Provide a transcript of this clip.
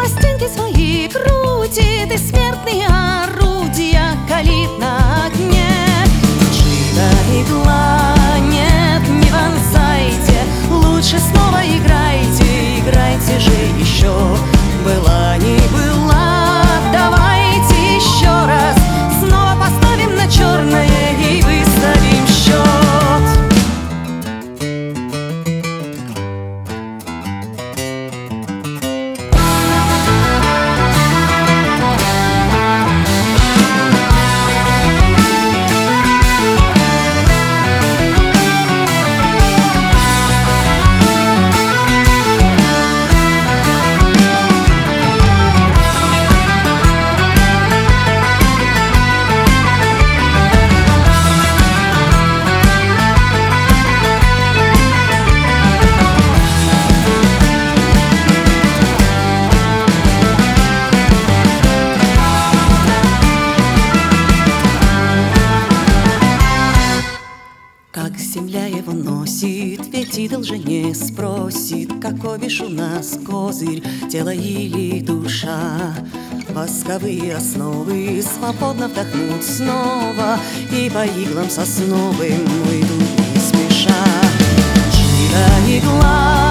пластинки свои крутит и смертные орудия калит на огне. Джида игла, нет, не вонзайте, лучше снова играйте, играйте же еще. Была не была, давайте еще раз снова поставим на черное и выставим счет. Как земля его носит, ведь идол же не спросит, какой бишь у нас козырь, тело или душа. Восковые основы свободно вдохнуть снова, и по иглам сосновым уйдут не спеша. Джида игла,